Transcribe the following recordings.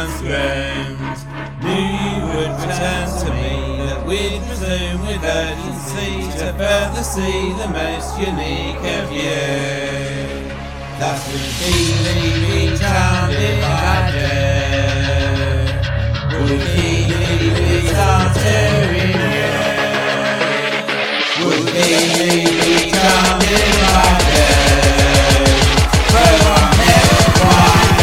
once roomed. Knew you would return to me, that we'd resume with urgency to further see the most unique of you. Thus repeatedly be charmed if I do. Repeatedly charmed in you. Repeatedly be charmed if I do. For I'm never quite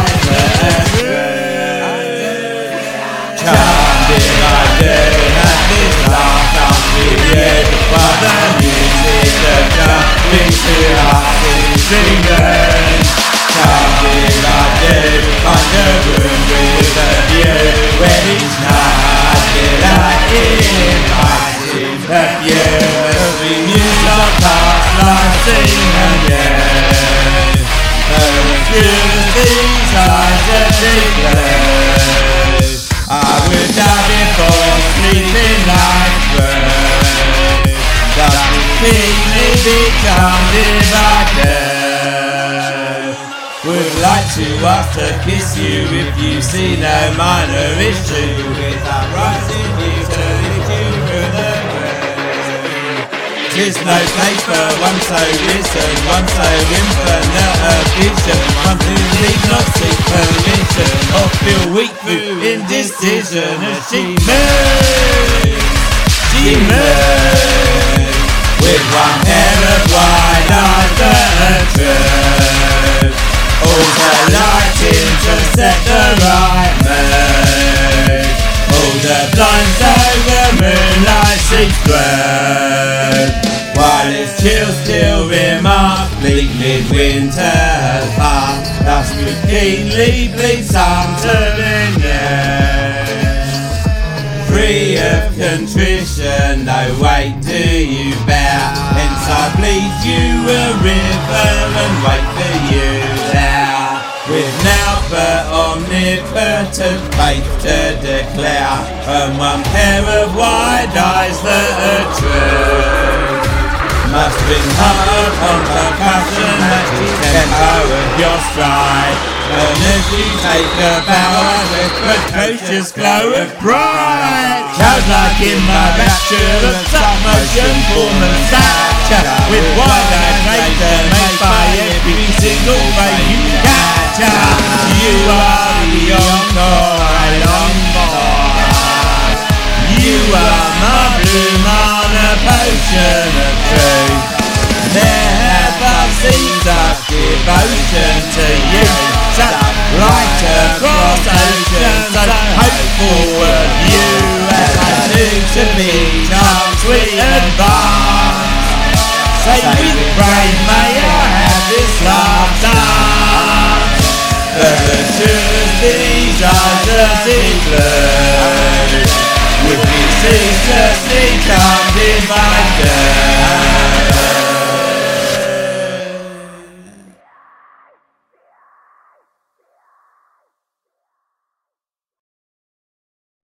charmed if I do. At this last dance with you, while the music of jumping to hearts is singing. Charmed if I do, find a room with a view, where each night delight inviting of you. As we muse our past life, sing and you. Through the things eyes of deep blue, I would die before sleeping like through. Thus keenly be charmed if I do. Would like to ask to kiss you if you see no minor issue with our rising utility through the grave. 'Tis no place for one so risen, one so infinite of vision, one who need not seek permission or feel weak through indecision as she moves, with one pair of wide eyes that are true. All the light in to set the right mood. All the blinds so the moonlight seeps through. While its chill still remark bleak midwinter's past, thus routinely bleeds unto renew. Free of contrition, no weight do you bear, hence I bleed you a river and wait for you there. With now but omnipotent faith to declare, and one pair of wide eyes that are true. Must bring heart upon percussion at the tempo of your stride, and as you take a bow with precocious glow of pride, childlike in my rapture of submersion, form and stature, with wide-eyed nature made by every single ray you capture. You are the encore I long for. You are my bloom on a potion of truth. Never cease such devotion to you, such light across oceans, so hopeful of you as I do to be charmed, sweet advance. Say with brave may I have this last dance, for as sure as these eyes are deep blue, would be ceaselessly charmed if I do.